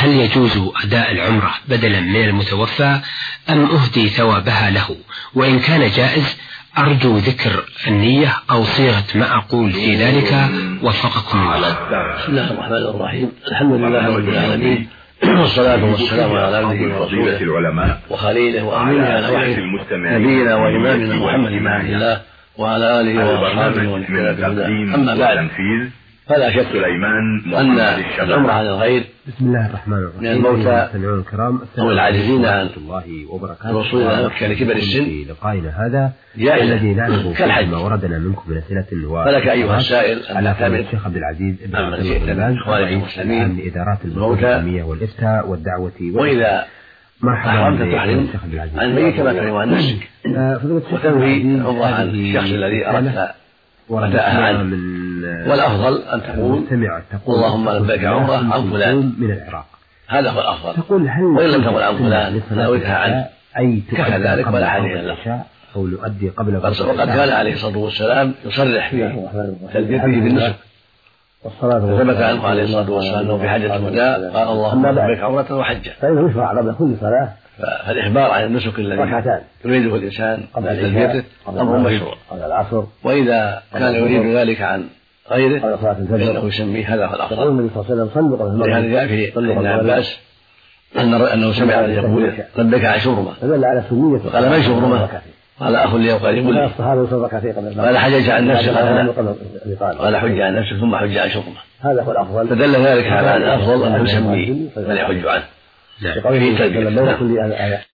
هل يجوز أداء العمرة بدلا من المتوفى أم أهدي ثوابها له؟ وإن كان جائز أرجو ذكر النية أو صيغة ما أقول في ذلك، وفقكم الله. بسم الله الرحمن الرحيم. الحمد لله رب العالمين، والصلاة والسلام على عبده ورسوله وخليله وأمينه على وحيه نبينا وإمامنا محمد بن عبد الله وعلى آله وأصحابه ومن اهتدى بهداه. أما بعد، فلا شك أن العمرة على الغير بسم الله الرحمن الرحيم من الموتى أو العاجزين عن الوصول إلى مكة لكبر السن لقائنا هذا جائزة كالحج، ما وردنا منكم من أسئلة فلك أيها السائل أن تعتمد الشيخ عبد العزيز بن عبد الرحمن إخوانك المسلمين لإدارات الموتى والإفتاء والدعوة، وإذا أحرمت تحرم عن الميت كما تحرم عن نفسك، وتنوي الله عن الشخص الذي أردت وداءها عنه. والأفضل أن تقول اللهم لبيك عمرة عن فلان من العراق، هذا هو الأفضل. وإن لم تقل عن فلان فنويتها عنه كفى ذلك ولا حاجة له. أو يؤدي قبل وقد كان عليه الصلاة والسلام يصرح في تلبيته بالنسك، ثبت عنه عليه الصلاة والسلام أنه في حجة الوداع قال اللهم لبيك عمرة وحجة، فإنه يشرع قبل كل صلاة. فالإخبار عن النسك الذي يريده الإنسان قبل تلبيته أمر مشروع. وإذا كان يريد ذلك عن غيره فإنه يسميه، هذا هو الأفضل. لهذا جاء في ابن عباس أنه سمع يقول لبيك عن شبرمة، قال من شبرمة؟ قال أخ لي وقريب لي، قال حجج عن نفسه، قال حج عن نفسه ثم حج عن شبرمة. هذا هو الأفضل. فدل ذلك على أن الأفضل أن يسميه من يحج عنه.